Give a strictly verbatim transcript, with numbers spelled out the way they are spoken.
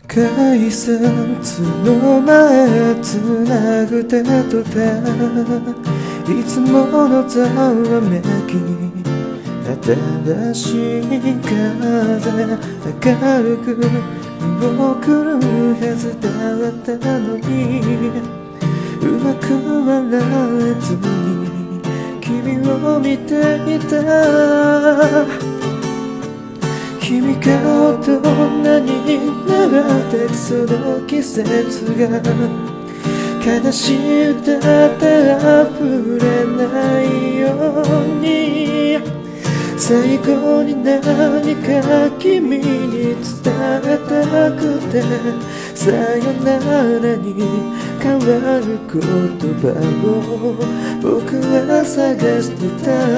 改札の前つなぐ手と手、いつものざわめき、新しい風明るく見送るはずだったのに、うまく笑えずに君を見ていた。君が大人になってその季節が悲しい歌で溢れないように、最後に何か君に伝えたくて、さよならに変わる言葉を僕は探してた。